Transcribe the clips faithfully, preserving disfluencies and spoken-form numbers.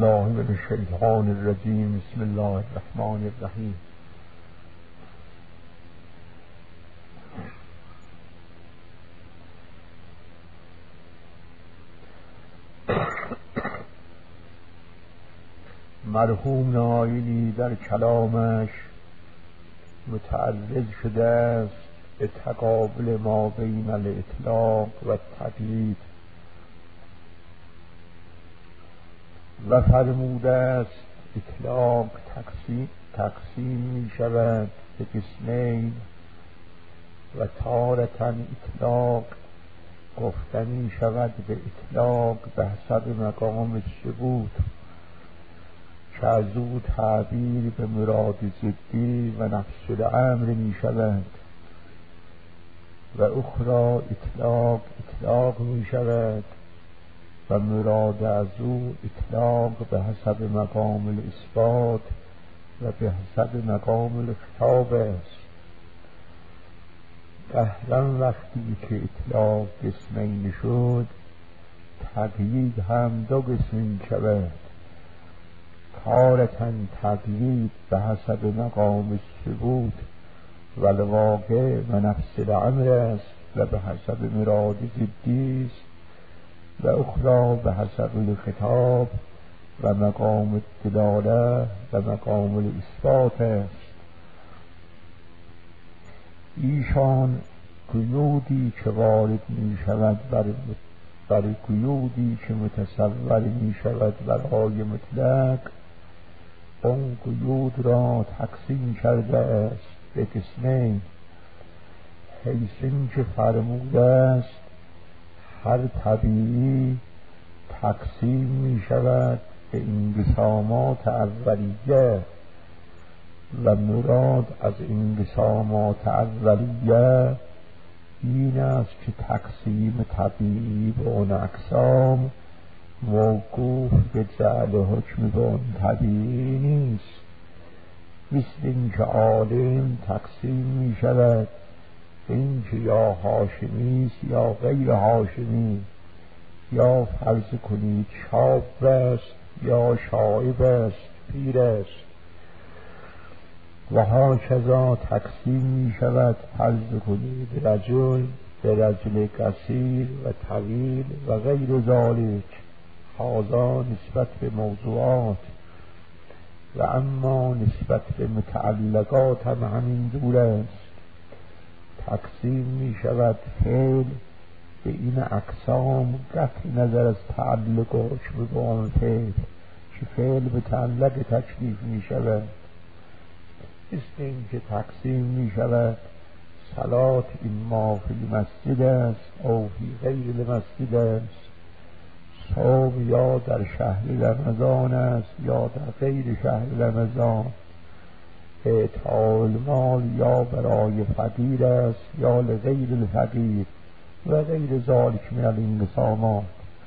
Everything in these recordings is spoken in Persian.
بالله من الشیطان الرجیم. بسم الله الرحمن الرحیم. مرحوم نایینی در کلامش متعرض شده است به تقابل ما بین الاطلاق و تقیید و فرموده است اطلاق تقسیم, تقسیم می شود به قسمین و تارةً اطلاق گفتنی شود به اطلاق به حسب مقام ثبوت که از او تعبیر به مراد ضدی و نفس الامر می شود و اخرى اطلاق اطلاق می شود و مراد از او اطلاق به حسب مقام الاثبات و به حسب مقام الخطاب است. قهرا وقتی که اطلاق قسمین شد، تقیید هم دو قسم شود. تارةً تقیید به حسب مقام ثبوت و الواقع و نفس الامر است و به حسب مراد ضدی است و اخرى به حسب الخطاب و مقام الدلاله و مقام الاثبات است. ایشان قیودی که وارد می شود بر بر قیودی که متصور می شود برای مطلق، اون قیود را تقسیم کرده است به قسمین، حیث این که فرموده است هر طبیعی تقسیم می شود به انقسامات اولیه و مراد از انقسامات اولیه این است که تقسیم طبیعی به اون اقسام موقوف به جعل حکم به اون طبیعی نیست. مثل اینکه عالم تقسیم می شود به اینکه یا هاشمی است یا غیر هاشمی، یا فرض کنید شاب است یا شایب است، پیر است، و هاکذا تقسیم می شود فرض کنید رجل به رجل قصیر و طویل و غیر ذالک. هذا نسبت به موضوعات و اما نسبت به متعلقات هم همین دور است. تقسیم می شود فعل به این اقسام قطع نظر از تعلق حکم به آن فعل که فعل به تعلق تکلیف می شود. مثل این که تقسیم می شود صلات اما فی المسجد است او فی غیر المسجد است، صوم یا در شهر رمضان است یا در غیر شهر رمضان، اعطاء المال یا برای فقیر است یا لغیر الفقیر و غیر ذالک من الانقسامات.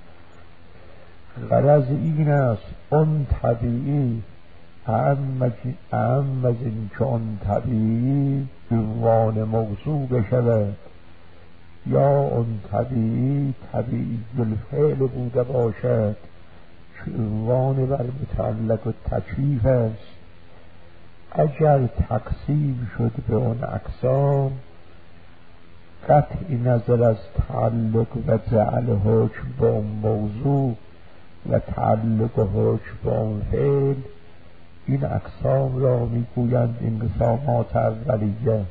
غرض این است اون طبیعی اهم از این که اون طبیعی عنوان موضوع بشود یا اون طبیعی طبیعی الفعل بوده باشد که عنوان بر متعلق و تکلیف است. اگر تقسیم شد به اون اقسام قطع نظر از تعلق و جعل حکم به اون موضوع و تعلق حکم به اون فعل، این اقسام را میگویند انقسامات اولیه.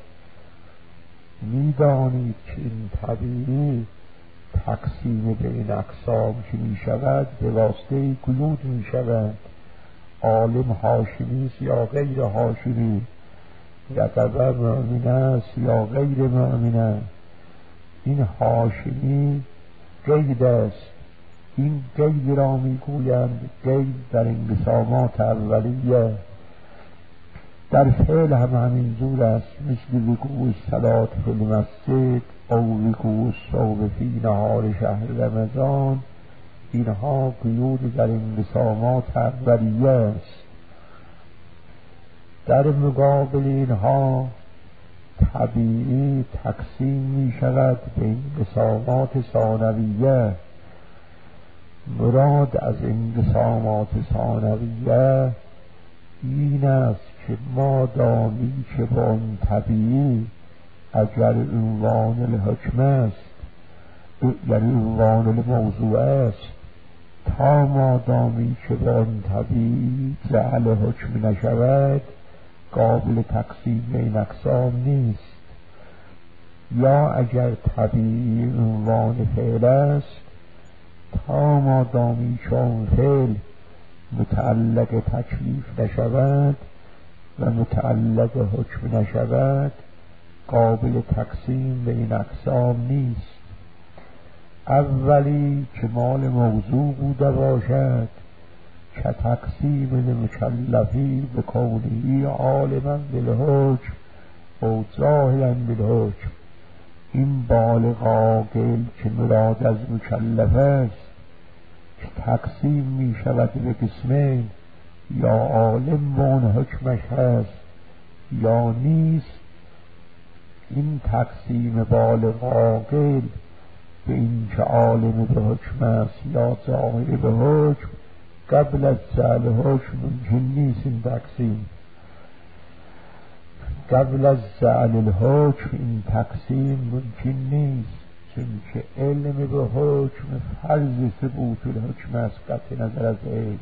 میدانید که این طبیعی تقسیم به این اقسام که می شود به واسطه قیود می شود. عالم هاشمی است یا غیر هاشمی، یعتبر مؤمن است یا غیر مؤمن است. این هاشمی قید است، این قید را می گویند قید در انقسامات اولیه. در فعل هم همین زور است، مثل وقوع صلات فی المسجد او وقوع الصوم فی نهار شهر رمضان. اینها قیود در انقسامات اولیه است. در مقابل اینها طبیعی تقسیم می شود به انقسامات ثانویه. مراد از انقسامات ثانویه این است که ما دامی که با اون طبیعی اگر عنوان الحکم است، یعنی عنوان الموضوع است، تا ما دامی که با اون طبیعی جعل حکم نشود قابل تقسیم این اقسام نیست. یا اگر طبیعی عنوان فعل است، تا ما دامی که اون فعل متعلق تکلیف نشود و متعلق حکم نشود قابل تقسیم به این اقسام نیست. اولی که مال موضوع بوده باشد که تقسیم المکلفی به کونه عالما بالحکم او جاهلا بالحکم، این بالغ عاقل که مراد از مکلف است که تقسیم می شود به قسمین، یا عالم و اون حکمش هست یا نیست، این تقسیم بالغ عاقل به این که عالم به حکم است یا جاهل به حکم قبل از جعل حکم ممکن نیست. این تقسیم قبل از جعل الحکم این تقسیم ممکن نیست، چون که علم به حکم فرض ثبوت الحکم است. قطع نظر از علم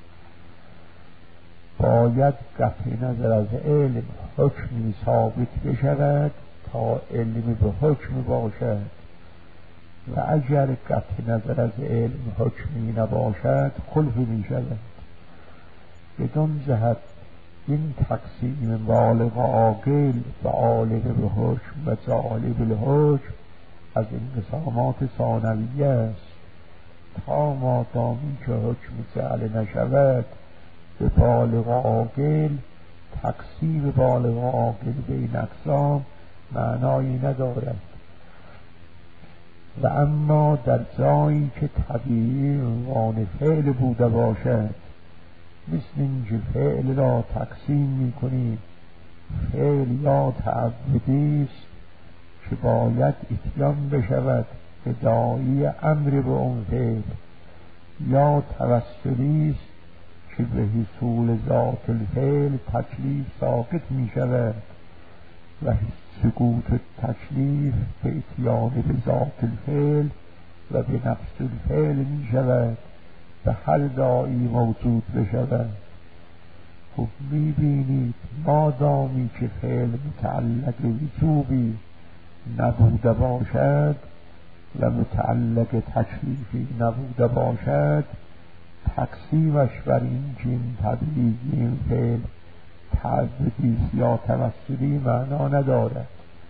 باید قطع نظر از علم حکمی ثابت بشود تا علم به حکم باشد، و اگر قطع نظر از علم حکمی نباشد خلفی می شود. بدون جهت این تقسیم بالغ عاقل و عالم به حکم و جاهل بالحکم از انقسامات ثانویه است. تا ما دامی که حکم جعل نشود به بالغ عاقل، تقسیم بالغ عاقل به این اقسام معنایی ندارد. و اما در جایی که طبیعی عنوان فعل بوده باشد، مثل اینکه فعل را تقسیم می کنیم، فعل یا تعبدی است که باید اتیان بشود به داعی امر به اون فعل، یا توسلی است که به حصول ذات الفعل تکلیف ساقط می شود و سقوط تکلیف به اتیان به ذات الفعل و به نفس الفعل می شود و هر داعی موجود بشود. خب می بینید ما دامی که فعل متعلق وجوبی نبوده باشد و متعلق تکلیفی نبوده باشد، تقسیمش بر این که این طبیعی این فعل تعبدی یا توسلی معنا ندارد.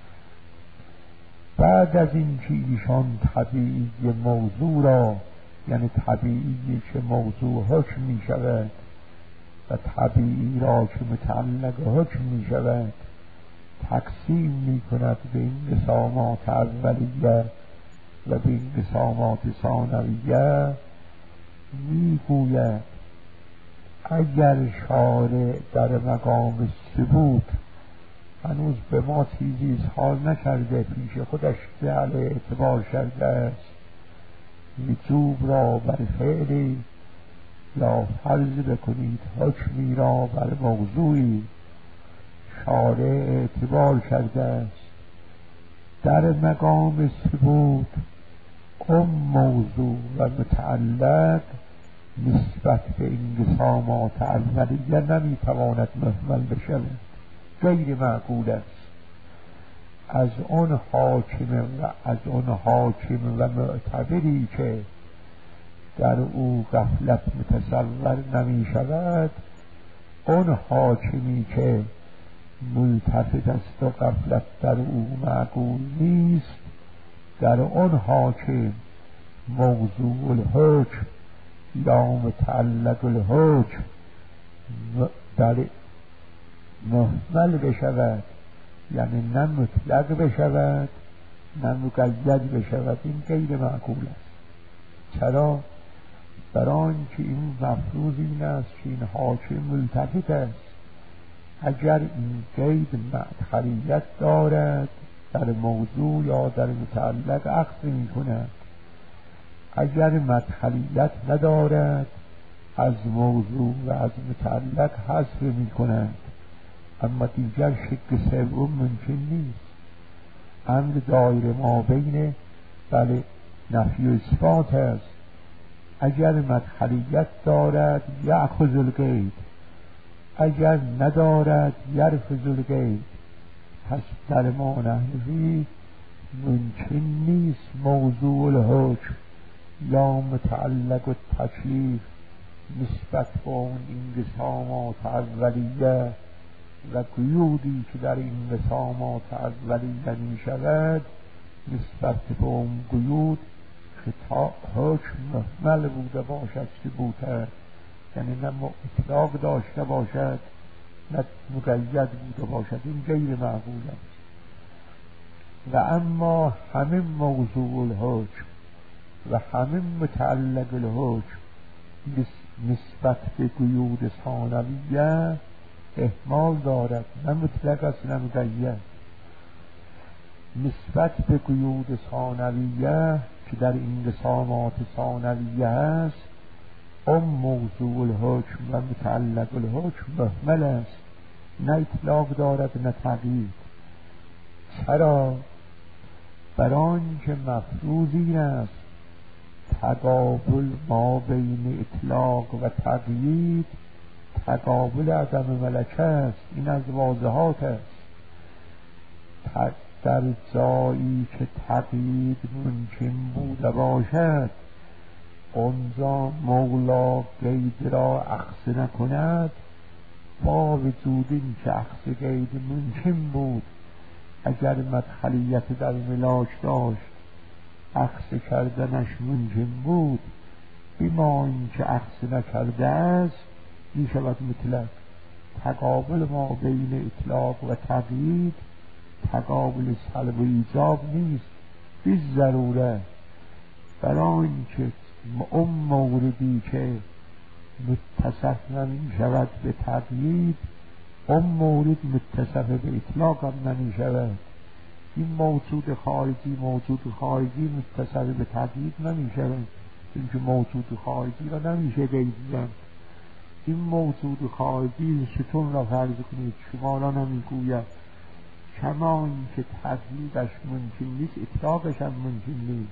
بعد از این که ایشان طبیعی موضوع را، یعنی طبیعی که موضوع حکم می شود و طبیعی را که متعلق حکم می شود تقسیم می کند به این انقسامات اولیه و به این انقسامات ثانویه، می گوید اگر شارع در مقام ثبوت هنوز به ما چیزی اظهار نکرده، پیش خودش جعل اعتبار کرده است وجوب را بر فعلی، یا فرض بکنید حکمی را بر موضوعی شارع اعتبار کرده است، در مقام ثبوت اون موضوع و متعلق نسبت به انقسامات اولیه نمیتواند مهمل بشود، غیر معقول است. از اون حاکم و از اون حاکم و معتبری که در او غفلت متصور نمی شود، اون حاکمی که ملتفت است و غفلت در او معقول نیست، در اون حاکم موضوع الحکم یا متعلق الحکم در مهمل بشود، یعنی نه مطلق بشود نه مقید بشود، این غیر معقول است. چرا؟ برای که این مفروض این است که این حاکم ملتفت است. اگر این قید معتخریت دارد در موضوع یا در متعلق عقد می کند، اگر مدخلیت ندارد از موضوع و از متعلق حذف می کنند، اما دیگر شکل سوم ممکن نیست. امر دایره ما بین بله نفی و اثبات است. اگر مدخلیت دارد یأخذ القید، اگر ندارد یرفض القید. پس در ما نحوی ممکن نیست موضوع الحکم یا متعلق التکلیف نسبت به اون انقسامات اولیه و قیودی که در این انقسامات اولیه می شود نسبت به اون قیود خطاب حکم محمل بوده باشد که بوده، یعنی نه اطلاق داشته باشد نه مقید بوده باشد، این غیر معقول است. و اما همه موضوع الحکم و همه متعلق الحکم نسبت به قیود ثانویه احتمال دارد، نه مطلق است نه مقید. نسبت به قیود ثانویه که در انقسامات ثانویه است، اون موضوع الحکم و متعلق الحکم محمل است، نه اطلاق دارد نه تقیید. چرا؟ برای اینکه مفروض این است تقابل ما بین اطلاق و تقیید تقابل عدم ملکه است. این از واضحات است. در جایی که تقیید ممکن بوده باشد اونجا مولا قید را اخذ نکند، با وجود این که اخذ قید ممکن بود اگر مدخلیت در ملاک داشت اخذ کردنش ممکن بود، بما این که اخذ نکرده است می شود مطلق. تقابل ما بین اطلاق و تقیید تقابل سلب و ایجاب نیست بی ضروره، برای اینکه اون موردی که متصف نمی شود به تقیید اون مورد متصف به اطلاق هم نمی شود. این موجود خارجی موجود خارجی متصف به تقیید نمی شود، اینکه موجود خارجی را نمیشه قید زد. این موجود خارجی ستون را فرض کنید، شما را نمیگوید، کما اینکه تقییدش ممکن نیست اطلاقش هم ممکن نیست.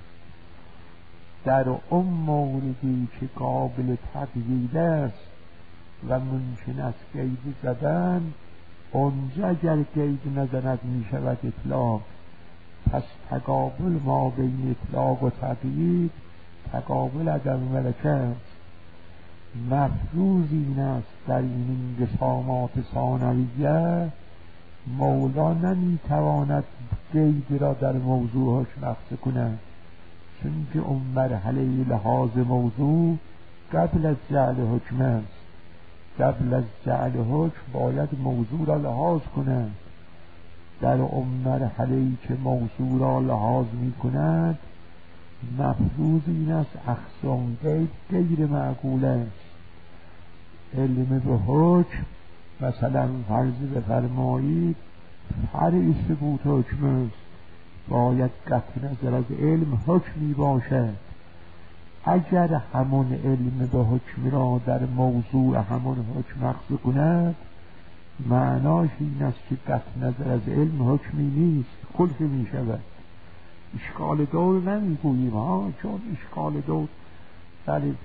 در اون موردی که قابل تقیید است و ممکن است قید زدن، اونجا اگر قید نزند می شود اطلاق. پس تقابل ما بین اطلاق و تقیید تقابل عدم ملکه است. مفروض این است در این انقسامات ثانویه مولا نمی تواند قید را در موضوع حکم اخذ کند، چون که اون مرحله لحاظ موضوع قبل از جعل حکم است. قبل از جعل حکم باید موضوع را لحاظ کند. در اون مرحله که موضوع را لحاظ می کند مفروض این است اخذ اون قید غیر معقول است. علم به حکم مثلا فرض بفرمایید فرع ثبوت حکم است، باید قطع نظر از علم حکمی باشد. اگر همون علم به حکم را در موضوع همون حکم اخذ کند معناش این است که قطع نظر از علم حکمی نیست، خلف می شود. اشکال دور نمی گوییم ها، چون اشکال دور بله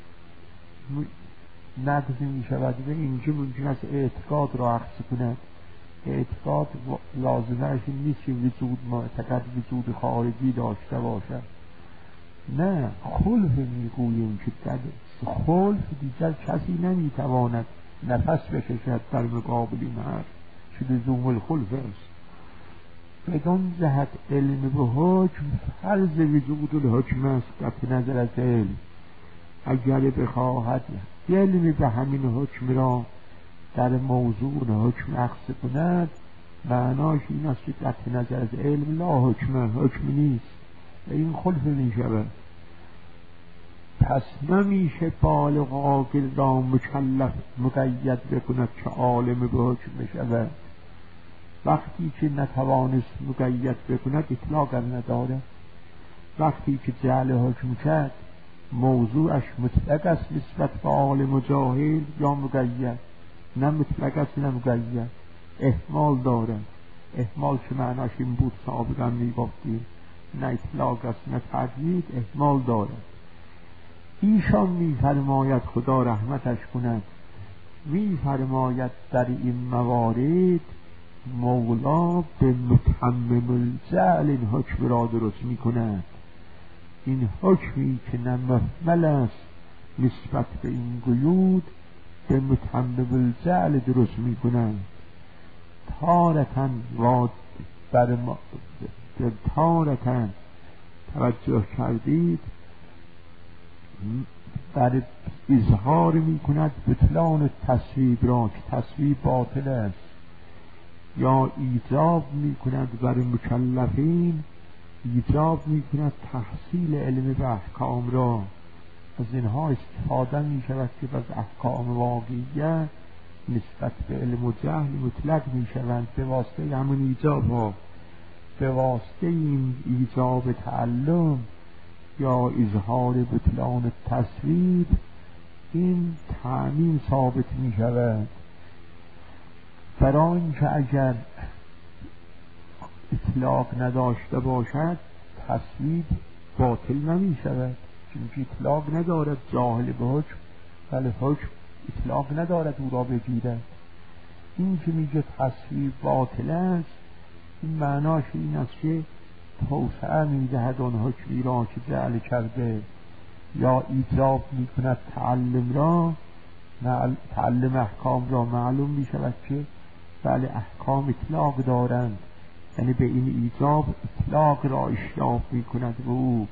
نقض می شود و اینجا ممکن است اعتقاد را اخذ کند. اعتقاد لازمش نیست که وجود معتقد وجود خارجی داشته باشد، نه خلف می گوییم که در خلف دیگر کسی نمی تواند نفس بکشد در مقابل این حرف که لزوم الخلف است. بدون جهت علم به حکم فرض وجود الحکم است قطع نظر از علم. اگر بخواهد علمی به همین حکم را در موضوع حکم اخذ کند معناش این است که قطع نظر از علم لا حکم حکم نیست و این خلف می شود. پس نمیشه بالغ عاقل را مکلف مقید بکند که عالم به حکم بشود. وقتی که نتوانست مقید بکند اطلاق نداره. وقتی که جعل حکم کرد موضوعش مطلق است نسبت به حال مجاهل یا مقید؟ نه مطلق است نه مقید، احتمال دارد. احتمال که معناش این بود سابقا میگفتیم، نه اطلاق است نه تقیید، احتمال دارد. ایشان میفرماید خدا رحمتش کند، میفرماید در این موارد مولا به متمم الجعل این حکم را درست میکند. این حکمی که نه محمل است نسبت به این قیود، به متمم الجعل درست میکنند. تارتن واد بر ما تارتن توجه کردید در اظهار میکند بطلان تصویب را که تصویب باطل است، یا ایجاب میکند بر مکلفین، ایجاب میکند تحصیل علم به احکام را. از اینها استفاده میشود که از احکام واقعیه نسبت به علم و جهل مطلق میشوند به واسطه همون ایجاب ها، به واسطه این ایجاب تعلم یا اظهار بطلان تصویب این تعمیم ثابت میشود. برای اینکه اگر اطلاق نداشته باشد تصویب باطل نمی شود، چون اطلاق ندارد جاهل به حکم، ولی حکم اطلاق ندارد او را بگیرد. این که میگه تصویب باطل است، این معناش این است که توسعه میدهد آن حکمی را که جعل کرده، یا ایجاب میکند تعلم را، تعلم احکام را. معلوم میشود که بله احکام اطلاق دارند، یعنی به این ایجاب اطلاق را اشراف میکند به او.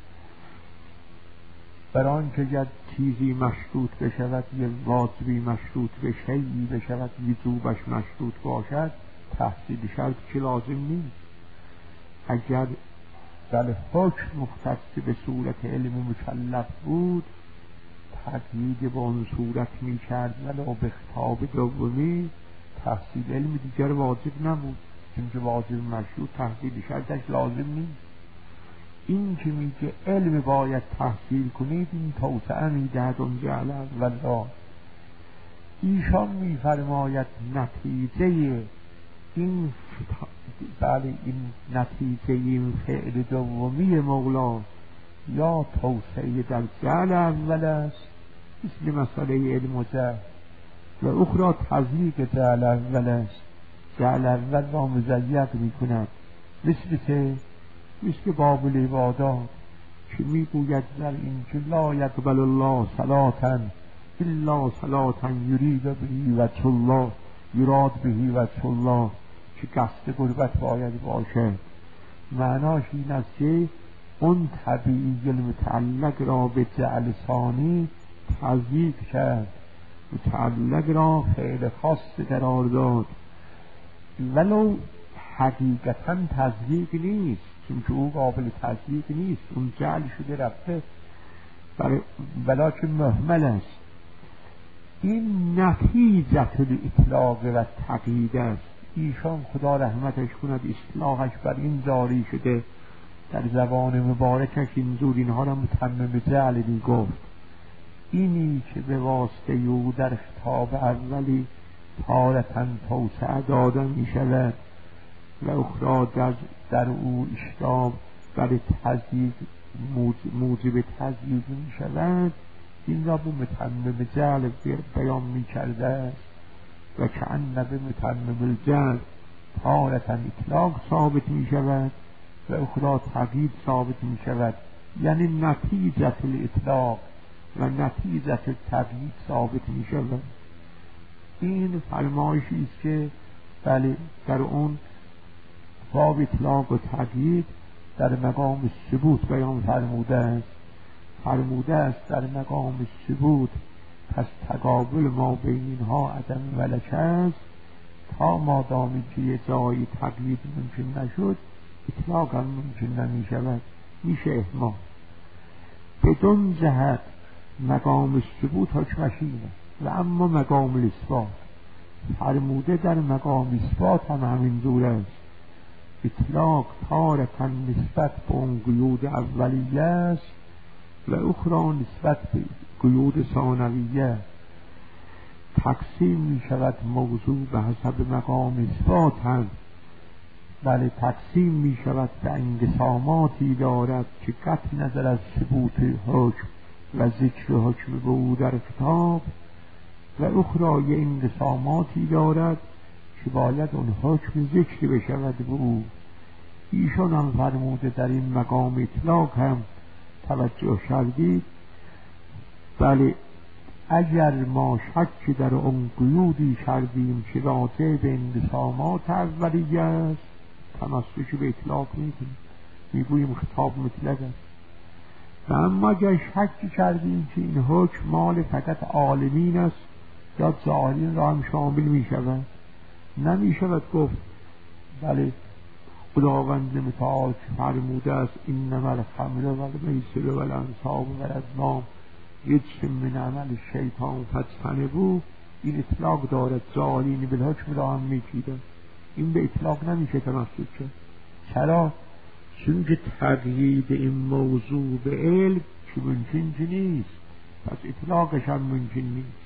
برای آنکه یک چیزی مشروط بشود، یک واجبی مشروط به شیئی بشود، وجوبش مشروط باشد، تحصیل شرط که لازم نیست. اگر بله حکم مختص به صورت علم مکلف بود، تقیید به اون صورت میکرد، ولو به خطاب دومی تحصیل علم دیگر واجب نبود، چون واجب مشروط تحصیل شرطش لازم نیست. این که میگه علم باید تحصیل کنید، این توسعه میدهد اون جعل اول را. ایشان میفرماید نتیجه این بله این نتیجه این فعل دومی مولا یا توسعه در جعل اول است، مثل مسئله علم و جهل، و اخرى تضییق جعل اول است. جعل اول را مضیق میکند، مثل که مثل باب العبادات که میگوید در این که لا یقبل الله صلاة الا صلاة یرید به وجه الله، یراد به وجه الله، که قصد قربت باید باشه. معناش این است که اون طبیعی المتعلق را به جعل ثانی تضییق کرد، متعلق را فعل خاص قرار داد، ولو حقیقتا تضییق نیست، چون که او قابل تضییق نیست، اون جعل شده رفته، بلکه مهمل است. این نتیجه الاطلاق و تقیید است. ایشان خدا رحمتش کند اصلاحش بر این جاری شده، در زبان مبارکش اینجور اینها را متمم جعل می گفت. اینی که به واسطه او در خطاب اولی تارتاً توسعه داده می شود و اخرى در, در او اشتاب برای تضییق موجب تضییق می شود، این را به متمم جعل بیان می کرده است. و که ان به متمم الجعل تارتاً اطلاق ثابت می شود و اخرى تقیید ثابت می شود، یعنی نتیجه الاطلاق و نتیجه تقیید ثابت می شود. این فرمایشی است که بله در اون باب اطلاق و تقیید در مقام ثبوت بیان فرموده است. فرموده است در مقام ثبوت پس تقابل ما بین اینها عدم ولک است، تا مادامی که یه جایی تقیید ممکن نشد اطلاق هم ممکن نمی شود، میشه احمال. بدون جهت مقام ثبوت حکمش اینه، و اما مقام الاثبات فرموده در مقام اثبات هم همین دور است. اطلاق تارتاً نسبت به اون قیود اولیه است و اخرى نسبت به قیود ثانویه تقسیم می شود موضوع به حسب مقام اثبات هم، بله تقسیم می شود به انقساماتی دارد که قطع نظر از ثبوت حکم و ذکر حکم به او در کتاب، و اخرى یه انقساماتی دارد که باید اون حکم ذکر بشود به او. ایشان هم فرموده در این مقام اطلاق هم توجه کردید، بله اگر ما شک در اون قیودی کردیم که راجع به انقسامات اولیه است، تمسک به اطلاق میکنیم، میگوییم خطاب مطلق است. و اما اگر شک کردیم که این حکم مال فقط عالمین است یا ظاهرین را هم شامل میشود، نمیشود گفت بله خداوند متعال فرموده است انما الخمر والمیسر والانصاب والازلام رجس من عمل شیطان فاجتنبوه، این اطلاق دارد، ظاهرین بالحکم را هم میگیرد، این به اطلاق نمیشه تمسک کرد. چرا؟ چون که تقیید این موضوع به علم که ممکن نیست، پس اطلاقش هم ممکن نیست.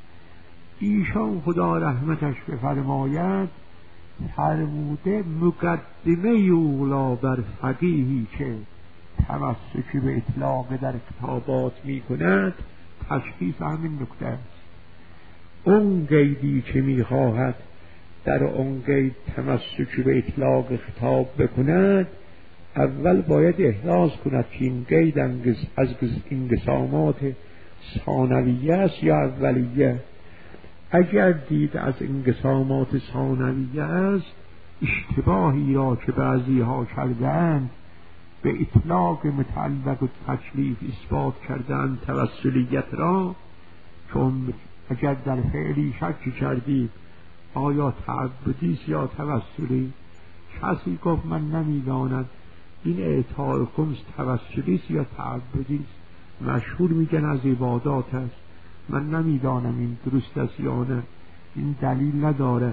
ایشان خدا رحمتش بفرماید فرموده مقدمه اولا بر فقیهی که تمسک به اطلاق در کتابات می کند تشخیص همین نکته است. اون قیدی که می خواهد در اون قید تمسک به اطلاق خطاب بکند، اول باید احراز کند که این قید از انقسامات ثانویه است یا اولیه. اگر دید از انقسامات ثانویه است، اشتباهی را که بعضی ها کردند به اطلاق متعلق و تکلیف اثبات کردند توسلیت را، چون اگر در فعلی شک کردید آیا تعبدی یا توسلی، کسی گفت من نمیدانم این اعطای خمس توسلی یا تعبدی است، مشهور میگن از عبادات است، من نمیدانم این درست است یا نه، این دلیل نداره،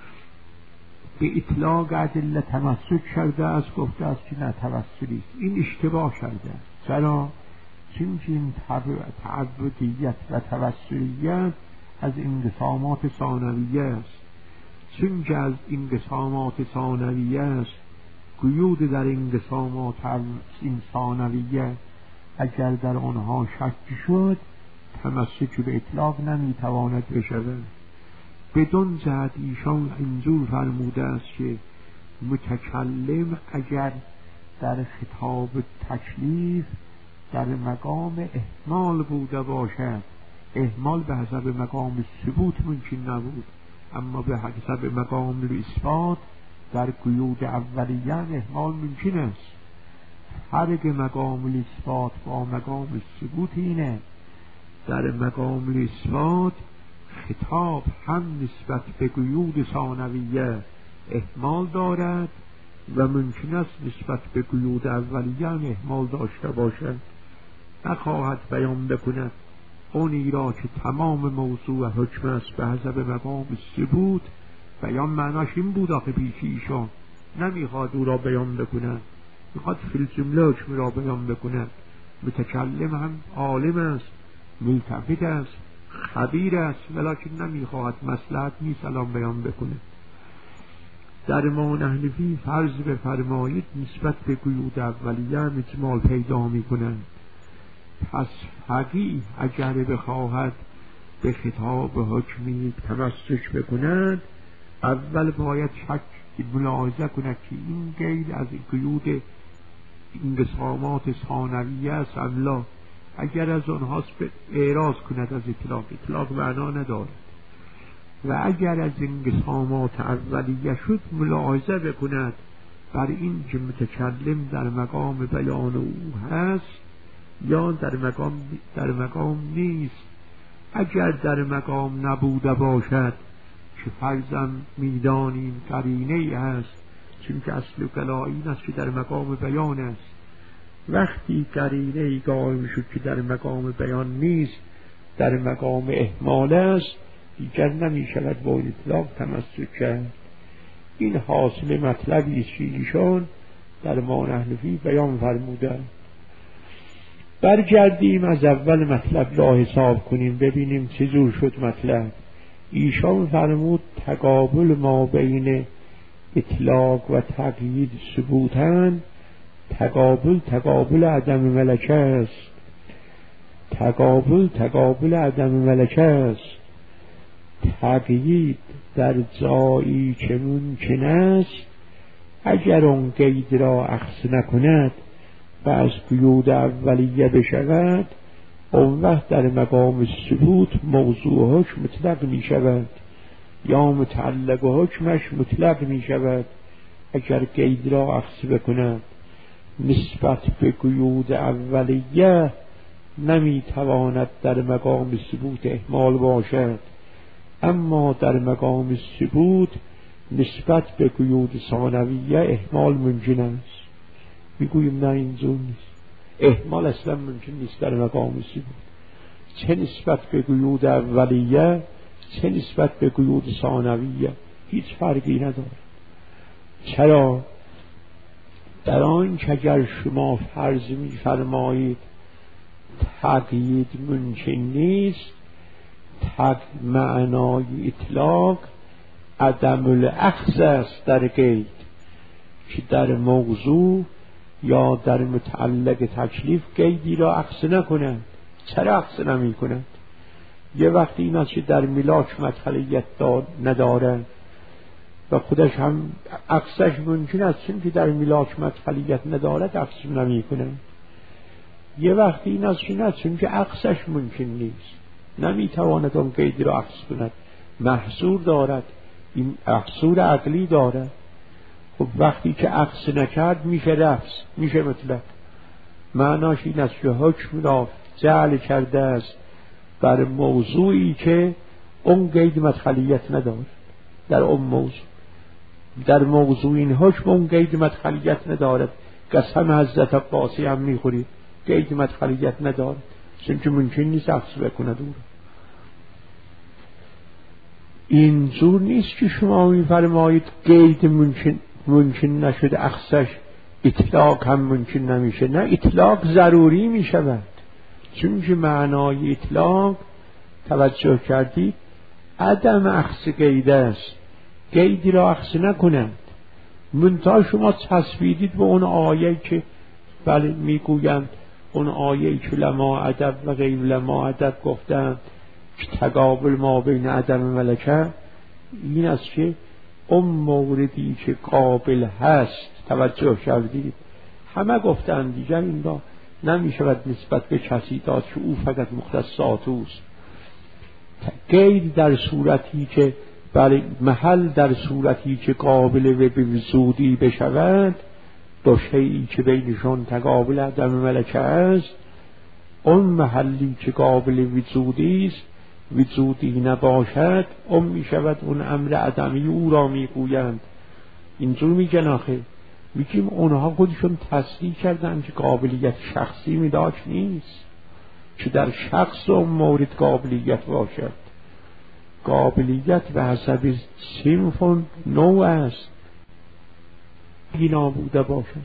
به اطلاق ادله تمسک کرده است، گفته است که نه توسلی است، این اشتباه کرده است. چرا؟ چون این تعبدیت و توسلیت از انقسامات ثانویه است، چون که از انقسامات ثانویه است، قیود در انقسامات این ثانویه اگر در آنها شک شد تمسک به اطلاق نمیتواند بشود. بدون جهت ایشان اینجور فرموده است که متکلم اگر در خطاب تکلیف در مقام احمال بوده باشد، احمال به حسب مقام ثبوت ممکن نبود، اما به حسب مقام اثبات در قیود اولیه احمال ممکن است. فرق مقام اثبات با مقام ثبوت اینه، در مقام اثبات خطاب هم نسبت به قیود ثانویه احمال دارد و ممکن است نسبت به قیود اولیه هم احمال داشته باشد، نخواهد بیان بکند اونی را که تمام موضوع حکم است به حسب مقام ثبوت، بیان معناش این بود آخه پیشی ایشان نمیخواد او را بیان بکند، میخواد فی الجمله حکم را بیان بکند. متکلم هم عالم است، ملتفت است، خبیر است، ولیکن نمیخواهد مصلحت نیست الان بیان بکنه. در ما نحنفی فرض بفرمایید نسبت به قیود اولیه هم اجمال پیدا میکنند، پس فقیه اگر بخواهد به خطاب حکمی تمسک بکند اول باید شک ملاحظه کند که این قید از قیود انقسامات ثانویه است ام لا. اگر از آنهاست اعراض کند از اطلاق، اطلاق معنا ندارد، و اگر از انقسامات اولیه شد ملاحظه بکند بر این که متکلم در مقام بیان او هست یا در مقام در مقام نیست. اگر در مقام نبوده باشد که فرضاً میدانیم قرینه است، چون که اصل قضا این است که در مقام بیان است، وقتی قرینه قائم شد که در مقام بیان نیست، در مقام احمال است، دیگر نمی شود با اطلاق تمسک کرد. این حاصل مطلبی است که ایشان در ما نحنفی بیان فرمودند. برگردیم از اول مطلب را حساب کنیم ببینیم چه جور شد مطلب. ایشان فرمود تقابل ما بین اطلاق و تقیید ثبوتن. تقابل تقابل عدم ملکه است. تقابل تقابل عدم ملکه است. تقیید در جایی که ممکن است اگر اون قید را اخذ نکند و از قیود اولیه بشود، اون وقت در مقام ثبوت موضوع حکم مطلق می شود یا متعلق حکمش مطلق می شود اگر قید را اخذ بکند. نسبت به قیود اولیه نمی تواند در مقام ثبوت احمال باشد، اما در مقام ثبوت نسبت به قیود ثانویه احمال ممکن است. میگوییم نه اینجور نیست، احمال اصلا ممکن نیست در مقام ثبوت، چه نسبت به قیود اولیه چه نسبت به قیود ثانویه هیچ فرقی ندارد. چرا؟ در آن که اگر شما فرض می‌فرمایید تقیید ممکن نیست، تق معنای اطلاق عدم الاخذ است در قید، که در موضوع یا در متعلق تکلیف قیدی را اخذ نکنند. چرا اخذ نمی کنند؟ یه وقتی این است که در ملاک مدخلیت ندارند و خودش هم اخذش ممکن است، چون که در ملاک مدخلیت ندارد اخذ نمی کنند. یه وقتی این است که نه، چون که اخذش ممکن نیست، نمی تواند اون قیدی را اخذ کند، محصور دارد، این محصور عقلی دارد. خب وقتی که اخذ نکرد میشه لفظ، میشه مطلق. معناش این است که حکم را جعل کرده است بر موضوعی که اون قید مدخلیت ندارد. در اون موضوع در موضوع این حکم اون قید مدخلیت ندارد. قسم حضرت عباسی هم میخورید قید مدخلیت ندارد، چون که ممکن نیست اخذ بکند او را. اینجور نیست که شما میفرمایید قید ممکن ممکن نشده اخذش اطلاق هم ممکن نمیشه. نه، اطلاق ضروری میشود، چون که معنای اطلاق توجه کردید عدم اخذ قید است، قیدی را اخذ نکنند. منتها شما تصویدید به اون آیه که بله میگویند، اون آیه که لما ادب و غیر لما ادب گفتند که تقابل ما بین عدم ملکه، این است که اون موردی که قابل هست توجه کردید همه گفتند دیگر این را نمی شود نسبت به کسی داد که او فقط مختصات اوست. قید در صورتی که بله محل در صورتی که قابل و به وجودی بشود، دو شیئی که بینشان تقابل عدم ملکه است، اون محلی که قابل وجودی است وجودی نباشد، اون می شود اون امر عدمی او را می گویند. اینجور میگن آخه میگیم اونها خودشون تصدیق کردن که قابلیت شخصی میداش نیست، که در شخص اون مورد قابلیت باشد. قابلیت به حسب صنف و نوع است، اینا بوده باشد،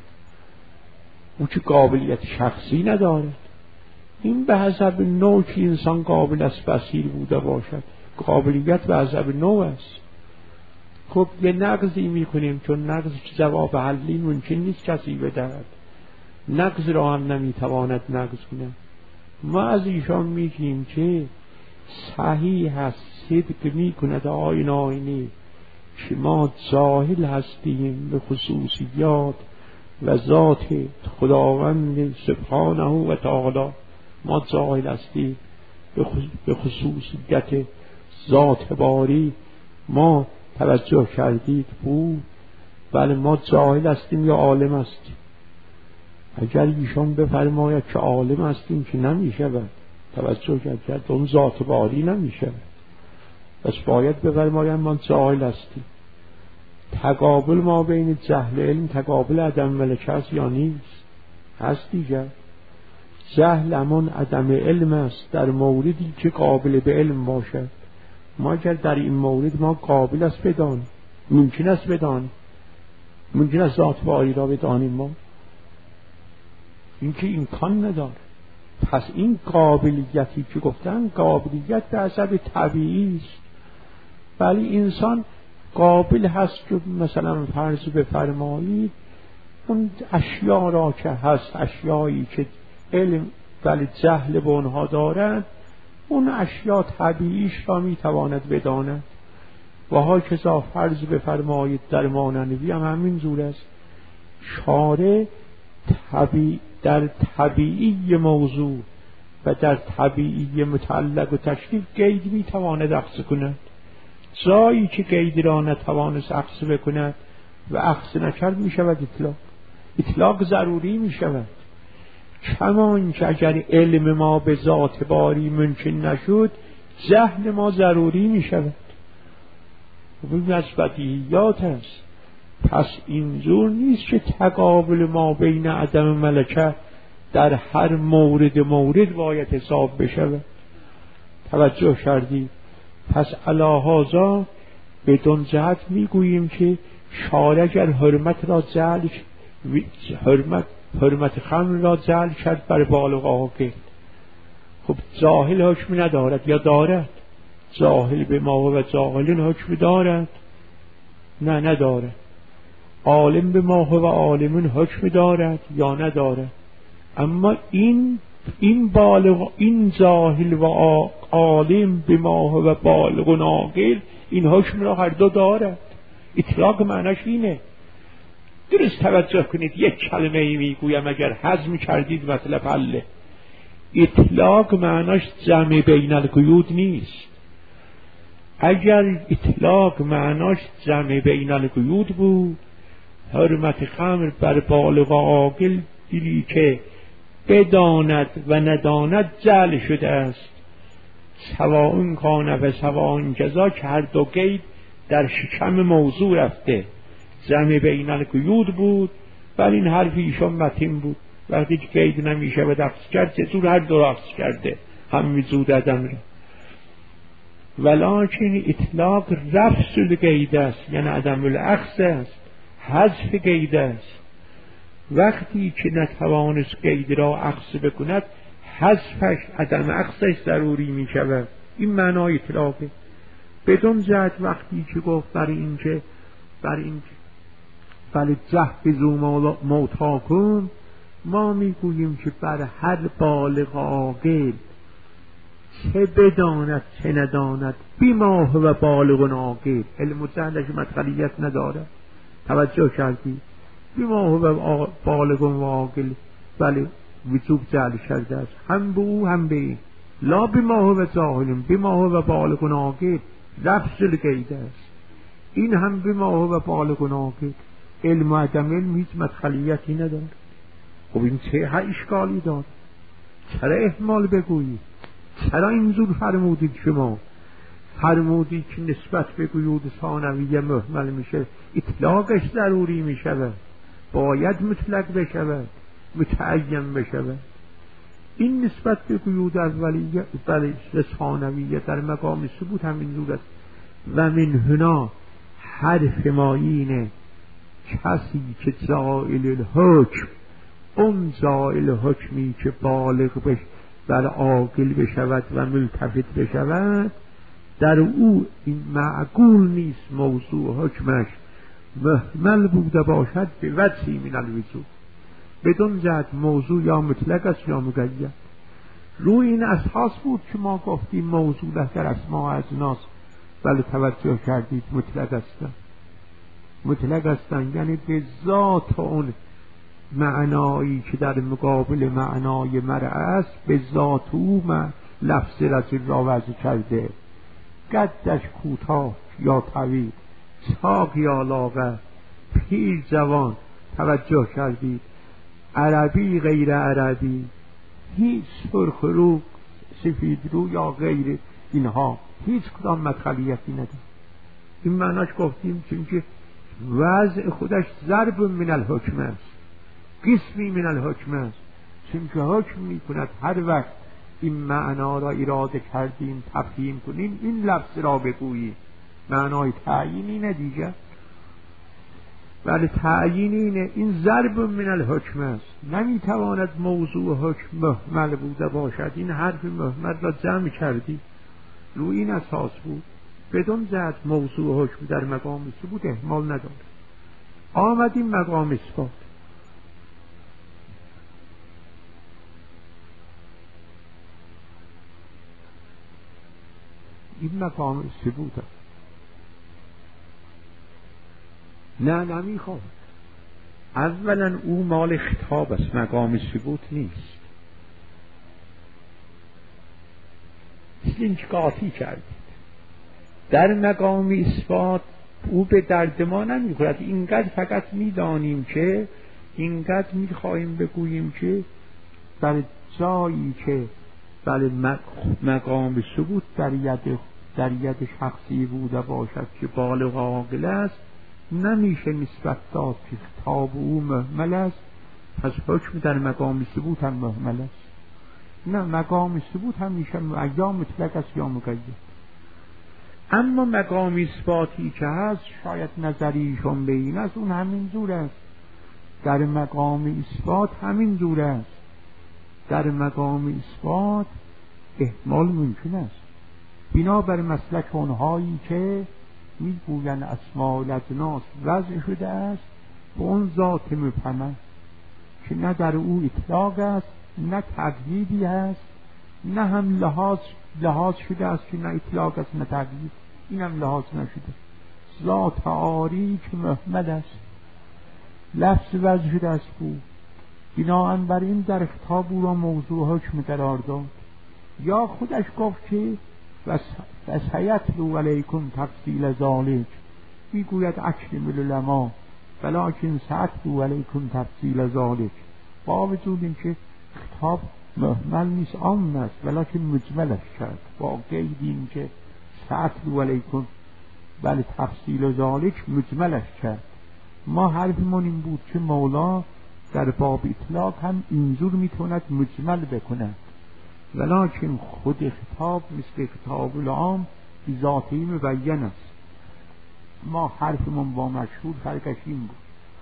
او که قابلیت شخصی ندارد. این به حسب نوع که انسان قابل است بصیر بوده باشد، قابلیت به حسب نوع است. خب یه نقضی میکنیم، چون نقض جواب حلی ممکن نیست کسی بدهد، نقض را هم نمیتواند نقض کنه. ما از ایشان میگیم که صحیح هست، صدق میکند آین آینی که ما جاهل هستیم به خصوصیات و ذات خداوند سبحانه و تعالی. ما جاهل هستیم به خصوصیت ذات باری. ما توجه کردید بود؟ بله ما جاهل هستیم یا عالم هستیم؟ اگر ایشان بفرماید که عالم هستیم که نمیشود، توجه کرد اون ذات باری نمیشود، پس باید بفرماید ما جاهل هستیم. تقابل ما بین جهل علم تقابل عدم ملکه است یا نیست؟ هست دیگر. جهل همان عدم علم است در موردی که قابل به علم باشد. ما اگر در این مورد ما قابل است بدان، ممکن است بدان، ممکن است ذات باری را بدانیم، ما این که امکان نداره. پس این قابلیتی که گفتن قابلیت به حسب طبیعی است، ولی انسان قابل هست که مثلا فرض بفرمایید اون اشیاء را که هست، اشیایی که علم ولی جهل به اونها دارند، اون اشیاء طبیعیش را میتواند بداند. و ها کذا فرض بفرمایید در ماننوی هم همین جور است. شارع طبیع در طبیعی موضوع و در طبیعی متعلق و تشریف قید میتواند اخذ کند. جایی که قید را نتوانست اخذ بکند و اخذ نکرد میشود اطلاق. اطلاق ضروری میشود. کما اینکه اگر علم ما به ذات باری ممکن نشد، جهل ما ضروری میشود. این از بدیهیات است. پس اینجور نیست که تقابل ما بین عدم ملکه در هر مورد مورد باید حساب بشود. توجه کردید؟ پس علی هذا بدون جهت میگوییم که شارع اگر حرمت را جعل حرمت حرمت خمر را جعل کرد بر بالغ عاقل، خب جاهل حکم ندارد یا دارد؟ جاهل به ما و جاهلین حکم دارد؟ نه ندارد. عالم به ما و عالمین حکم دارد یا ندارد؟ اما این این بالغ، این جاهل و عالم به ما و بالغ و عاقل این حکم را هر دو دارد. اطلاق معنیش اینه. درست توجه کنید، یک کلمه ای میگویم اگر هضم کردید مطلب حله. اطلاق معنیش جمع بین القیود نیست. اگر اطلاق معنیش جمع بین القیود بود، حرمت خمر بر بالغ عاقل دلی که بداند و نداند جعل شده است. سواء کان و سواء جزا که هر دو قید در شکم موضوع رفته. جمع بین القیود بود ولی این حرف ایشان متین بود. وقتی که قید نمیشه و دفت کرد چطور هر دو رفت کرده همین زود ادم را. ولیکن اطلاق رفض القید است، یعنی عدم الاخذ است، حذف قید است. وقتی که نتوانست قید را اخذ بکند، حذفش عدم اخذش ضروری می شود. این معنای اطلاقه. بدون جهت وقتی که گفت برای این که برای این ولی جهزوا موتاکم، ما میگوییم که بر هر بالغ عاقل چه بداند چه نداند، بیما و بالغ عاقل، علم و جهلش مدخلیت نداره. توجه کردی؟ بیما و بالغ و عاقل ولی وجوب جعل کرده است، هم به او هم به این. لا بیما و جاهلیم، بیما و بالغ عاقل لفظ القید است. این هم بیما و بالغ عاقل، علم و عدم علم هیچ مدخلیتی نداره. خب این چه اشکالی داره؟ چرا احمال بگویید؟ چرا اینجور فرمودید؟ شما فرمودید که نسبت به قیود ثانویه مهمل میشه، اطلاقش ضروری میشه، باید مطلق بشود، متعین بشود. این نسبت به قیود اولیه بله ثانویه در مقام ثبوت همین جور است. و من هنا حرف ما اینه کسی که زائل الحکم، اون زائل حکمی که بالغ بش بر عاقل بشود و ملتفت بشود، در او این معقول نیست موضوع حکمش محمل بوده باشد به وجهی من الوجوه، بدون جهت موضوع یا مطلق است یا مقید. روی این اساس بود که ما گفتیم موضوع در اسماء اجناس ولی توجه کردید مطلق هستن. مطلق هستن یعنی به ذات اون معنایی که در مقابل معنای مرء است، به ذات او لفظ رسول را وضع کرده. قدش کوتاه یا طویل، ساق یا لاغر، پیر جوان، توجه کردید، عربی غیر عربی، هیچ سرخ رو سفید رو یا غیر اینها، هیچ کدام مدخلیتی نداره. این معناش گفتیم چون که وضع خودش ضرب من الحکم است، قسمی من الحکم است، چون که حکم می کند هر وقت این معنا را اراده کردیم تفهیم کنیم این لفظ را بگوییم، معنای تعیینی ندیگه. ولی تعیین اینه این ضرب من الحکم است، نمیتواند موضوع حکم محمل بوده باشد. این حرف محمل را جمع کردی روی این اساس بود، بدون زد موضوع حکم در مقام ثبوت احتمال نداره. آمدیم مقام اثبات. این مقام ثبوت است. نه نمیخواد. اولا او مال خطاب است، مقام ثبوت نیست. این که قاطی کردید در مقام اثبات او به درد ما نمیخورد. اینقدر فقط میدانیم که اینقدر میخواهیم بگوییم که در جایی که بله مقام ثبوت در ید در ید شخصی بوده باشد که بالغ عاقل است، نمیشه نسبت داد که خطاب او مهمل است، پس حکم در مقام ثبوت هم مهمل است. نه، مقام ثبوت هم میشه یا مطلق است یا مقید. اما مقام اثباتی که هست شاید نظریشون به این است، اون همین جور است. در مقام اثبات همین جور است. در مقام اثبات احتمال ممکن است بنابر مسلک اونهایی که میگوین اسماء الاجناس وضع شده است به اون ذات مبهمه که نه در او اطلاق است نه تقییدی است، نه هم لحاظ لحاظ شده است که نه اطلاق است نه تقیید، این هم لحاظ نشده. ذات عاری که محمد است، لفظ وضع شده است بود، بناهن بر این در خطاب او را موضوع حکم قرار داد. یا خودش گفت که وسیتلو علیکم تفصیل ذالک، میگوید اکرم العلماء ولکن سأتلو علیکم تفصیل ذالک، با وجود اینکه خطاب محمل نیست عام است ولکن مجملش کرد با قید این که سأتلو علیکم بله تفصیل ذالک مجملش کرد. ما حرفمون این بود که مولا در باب اطلاق هم اینجور میتوند مجمل بکند، ولکن خود خطاب مثل خطاب العام ذاتی مبین است. ما حرفمون با مشهور فرقش این بود.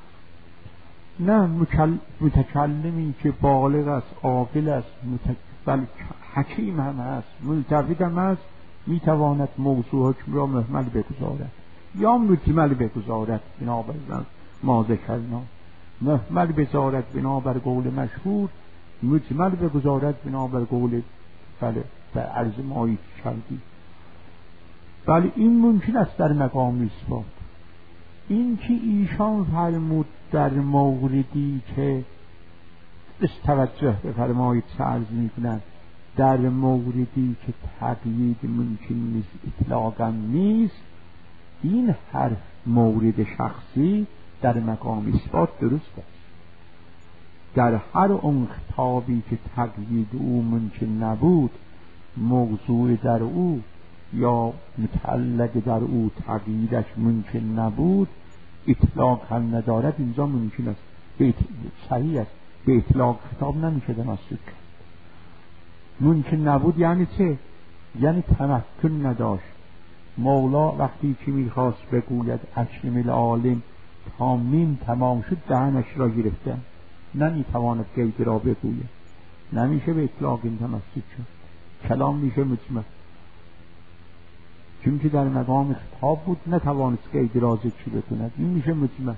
نه متکلمی که بالغ است عاقل است بل حکیم هم است ملتفت هم است میتواند موضوع حکم را محمل بگذارد یا مجمل بگذارد بنابر ما ذکرنا، محمل بگذارد بنابر قول مشهور، مجمل بگذارد بنابر قول بله در عرض مایی کردی. بله این ممکن است در مقام اثبات. این که ایشان فرمود در موردی که استوجه بفرمایید عرض میکنند در موردی که تقیید ممکن نیست اطلاقا نیست، این حرف مورد شخصی در مقام اثبات درست است. در هر اون خطابی که تقیید او ممکن نبود، موضوع در او یا متعلق در او تقییدش ممکن نبود، اطلاق هم ندارد، اینجا ممکن است صحیح است به اطلاق خطاب نمیشه تمسک کرد. ممکن نبود یعنی چه؟ یعنی تمکن نداشت. مولا وقتی که میخواست بگوید اکرم العالم تا میم تمام شد دهنش را گرفتن، نمیتواند قید را بگوید، نمیشه به اطلاق این تمسک شد، کلام میشه مجمل، چون که در مقام خطاب بود نتوانست قید را ذکر بکند، این میشه مجمل.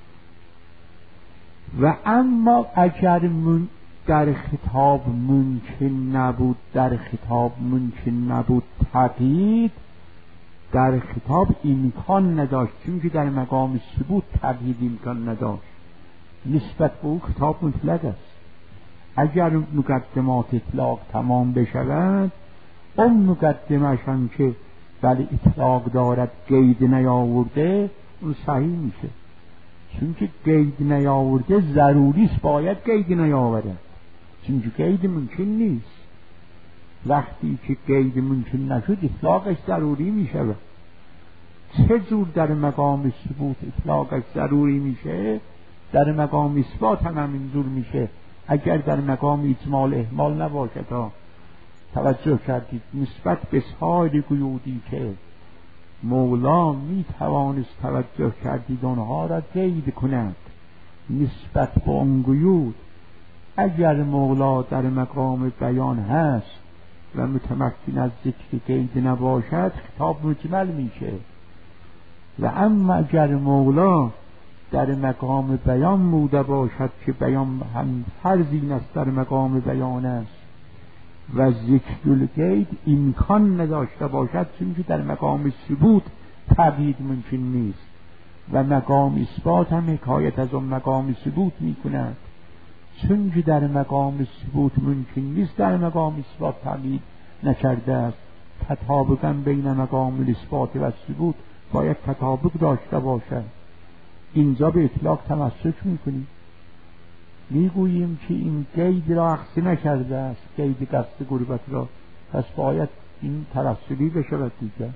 و اما اگر من در خطاب ممکن نبود در خطاب ممکن نبود تقیید، در خطاب امکان نداشت، چون که در مقام ثبوت تقیید امکان نداشت، نسبت به او خطاب مطلق است. اگر مقدمات اطلاق تمام بشود، اون مقدمش هم که ولی اطلاق دارد قید نیاورده، اون صحیح میشه، چون که قید نیاورده ضروری است باید قید نیاورد، چون که قید ممکن نیست. وقتی که قید ممکن نشد اطلاقش ضروری میشه. چه جور در مقام ثبوت اطلاقش ضروری میشه، در مقام اثبات هم همینجور میشه. اگر در مقام اجمال احمال نباشد ها، توجه کردید نسبت به سایر قیودی که مولا می توانست توجه کردید آنها را قید کند نسبت به آن قیود. اگر مولا در مقام بیان هست و متمکن از ذکر قید نباشد خطاب مجمل میشه، و اما اگر مولا در مقام بیان بوده باشد که بیان هم فرض این است در مقام بیان است و ذکر القید امکان نداشته باشد، چون که در مقام ثبوت تقیید ممکن نیست و مقام اثبات هم حکایت از اون مقام ثبوت میکند. چون که در مقام ثبوت ممکن نیست در مقام اثبات تقیید نکرده است، تطابقا بین مقام الاثبات و ثبوت باید تطابق داشته باشد. اینجا به اطلاق تمسک میکنیم، میگوییم که این قید را اخذ نکرده است، قید قصد غربت را، پس باید این ترسلی بشود دیگر.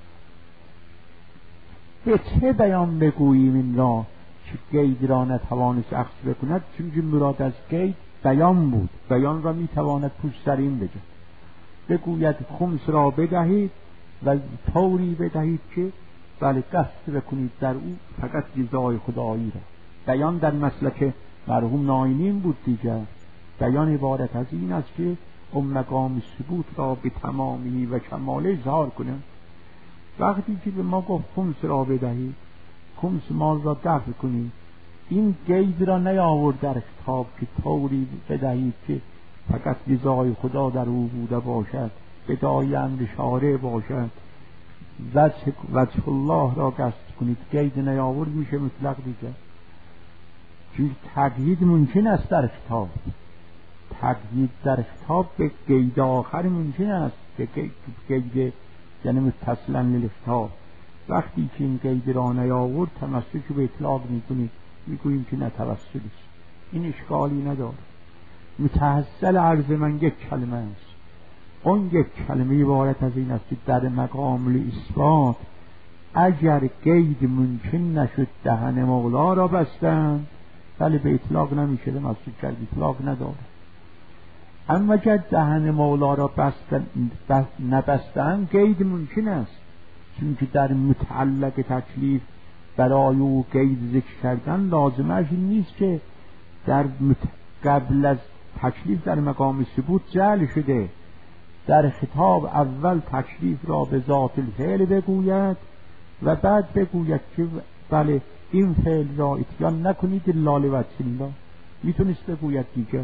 به چه بیان بگوییم این را که قید را نتوانست اخذ بکند؟ چون که مراد از قید بیان بود، بیان را میتواند پشت سر این بگه بگوید خمس را بدهید و طوری بدهید که بله قصد بکنید در او فقط رضای خدایی را. بیان در مسلک مرحوم ناینین بود دیگر. بیان عبارت از این است که اون مقام ثبوت را به تمامی و کماله اظهار کنند. وقتی که به ما گفت خمس را بدهید، خمس مال را دفع کنید، این قید را نیاورد در خطاب که طوری بدهید که فقط رضای خدا در او بوده باشد، بدای امر شارع باشد، وجه, وجه الله را قصد کنید. قید نیاورد میشه مطلق دیگر. چون تقیید ممکن است در خطاب، تقیید در خطاب به قید آخر ممکن است که قید یعنی متصلا للخطاب. وقتی که این قید را نیاورد تمسک به اطلاق میکنید، میگوییم که نتوسل است، این اشکالی نداره. متحصل عرض من یک کلمه است، اون یک کلمه عبارت از این است که در مقام الاثبات اگر قید ممکن نشد دهن مولا را بستن، بله به اطلاق نمیشه، مسجد کرد اطلاق نداره. اما اگر دهن مولا را بستن نبستن قید ممکن است، چون که در متعلق تکلیف برای او قید ذکر کردن لازمش نیست که در قبل از تکلیف در مقام ثبوت جعل شده. در خطاب اول تکلیف را به ذات الفعل بگوید و بعد بگوید که بله این فعل را اتیان نکنید الا لوجه الله. میتونست بگوید دیگه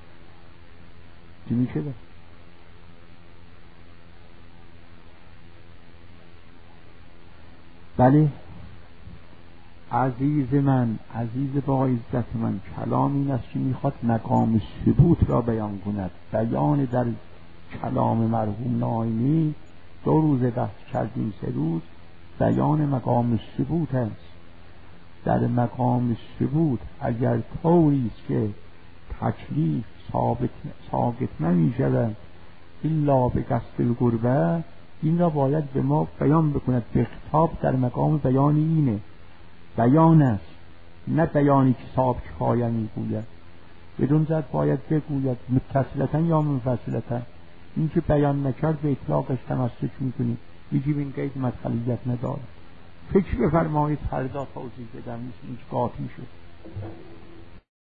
چی میشه؟ بله عزیز من، عزیز با عزت من، کلام این است که میخواد مقام ثبوت را بیان کند. بیان در کلام مرحوم ناینی دو روز بحث کردیم، سه روز، بیان مقام ثبوت است. در مقام ثبوت اگر طوری است که تکلیف ثابت ثابت نمی شود الا به قصد القربه، این را باید به ما بیان بکند. به خطاب در مقام بیان اینه، بیان است، نه بیانی که صاحب کفایه میگوید. بدون زد باید بگوید متصلتا یا منفصلتا. این که بیان نکرد به اطلاقش تمسک میکنیم، میگیم این قید مدخلیت نداره. فکر بفرمایید فردا توضیح بدم، این قاطی شد.